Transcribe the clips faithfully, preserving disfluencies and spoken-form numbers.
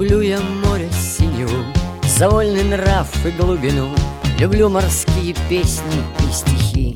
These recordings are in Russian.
Люблю я море синеву, за вольный нрав и глубину. Люблю морские песни и стихи.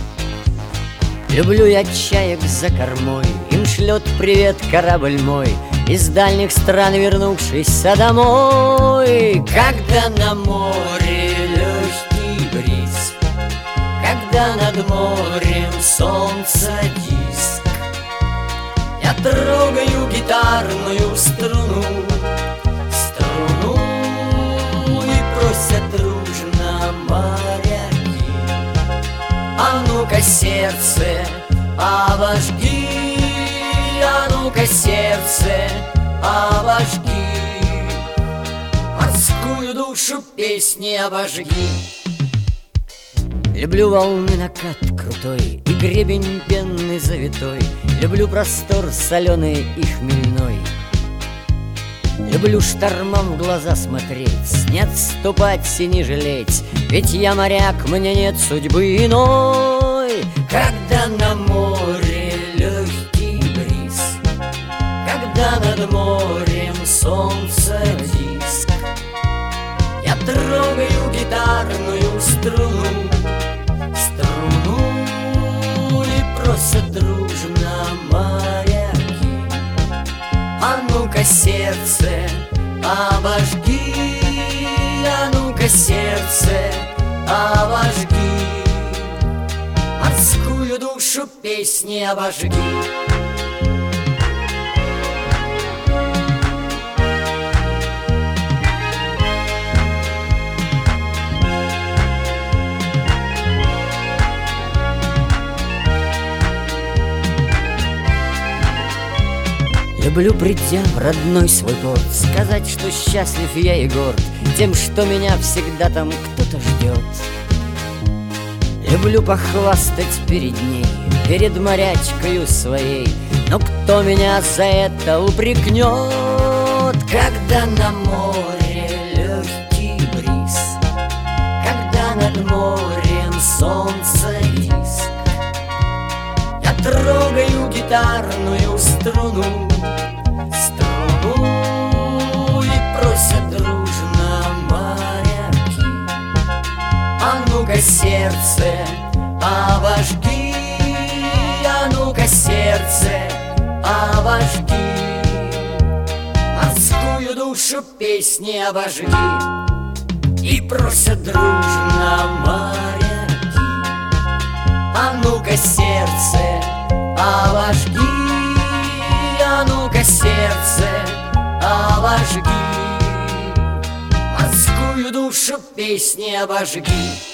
Люблю я чаек за кормой, им шлет привет корабль мой, из дальних стран вернувшийся домой. Когда на море легкий бриз, когда над морем солнце диск, я трогаю гитарную струну, струну, и просят дружно моряки: а ну-ка, сердце, обожги, а ну-ка, сердце, обожги, морскую душу песни обожги. Люблю волны накат крутой и гребень пенный завитой. Люблю простор соленый и хмельной. Люблю штормам в глаза смотреть, не отступать и не жалеть, ведь я моряк, мне нет судьбы иной. Когда на море легкий бриз, когда над морем солнце диск, я трогаю гитарную струну, струну, и просят дружно моряки: а ну-ка, сердце, обожги, а ну-ка, сердце, обожги, морскую душу песни обожги. Люблю, придя в родной свой порт, сказать, что счастлив я и горд тем, что меня всегда там кто-то ждет. Люблю похвастать перед ней, перед морячкою своей, но кто меня за это упрекнет? Когда на море легкий бриз, когда над морем солнце диск, я трогаю гитарную струну, струну, и просят дружно моряки: а ну-ка, сердце, обожги, а ну-ка, сердце, обожги, морскую душу песни обожги. И просят дружно моряки: а ну-ка, сердце, обожги, а ну-ка, сердце, обожги, морскую душу песни обожги.